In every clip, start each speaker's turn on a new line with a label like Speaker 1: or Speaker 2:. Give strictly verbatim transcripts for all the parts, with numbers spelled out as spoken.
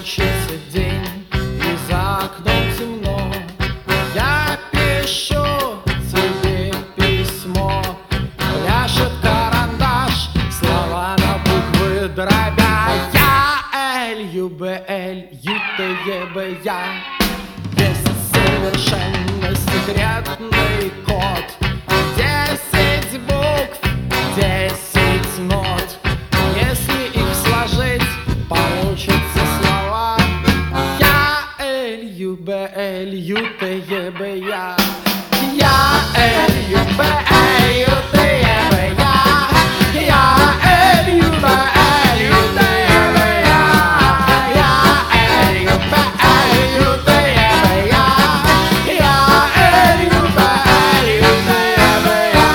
Speaker 1: получится день, и за окном темно. Я пишу тебе письмо, пляшет карандаш, слова на буквы дробя. Я Л, Ю, Б, Л, Ю, Т, Е, Б, Я. Весь совершенно секретный код. Десять букв, десять нот. Если их сложить, получатся слова. Я Л, Ю, Б, Л, Ю, Т, Е, Б, Я. Я Л, Ю, Б, Л, Ю, Т, Е, Б, Я. Я Л, Ю, Б, Л, Ю, Т, Е, Б, Я. Я Л, Ю, Б, Л, Ю, Т, Е, Б, Я. Я Л, Ю, Б, Л, Ю, Т, Е, Б, Я.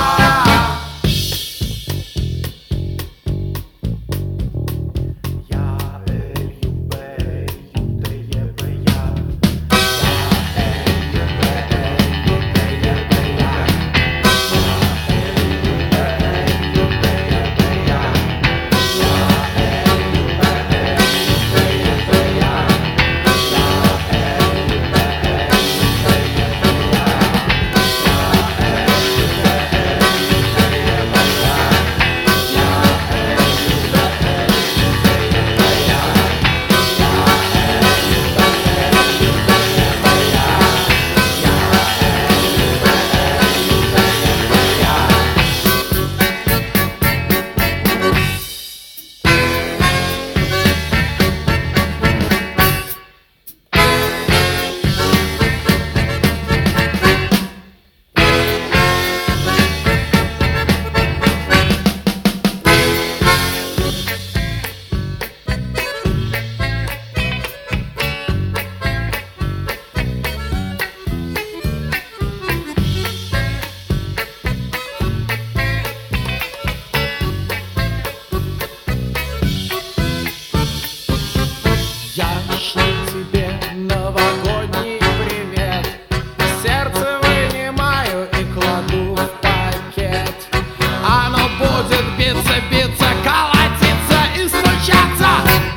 Speaker 1: Я шлю тебе новогодний привет, сердце вынимаю и кладу в пакет. Оно будет биться, биться, колотиться и стучаться.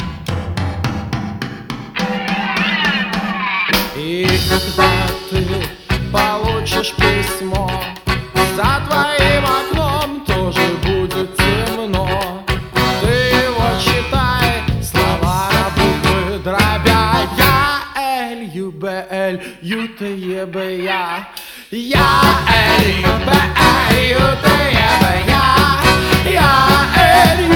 Speaker 1: И когда ты получишь письмо, за твоим окном тоже будет темно. Ты его читай, слова на буквы дробя. Я Л, Ю, Б, Л, Ю, Т, Е, Б, Я. Я Л, Ю, Б, Л, Ю, Т, Е, Б, Я. Я Л, Ю,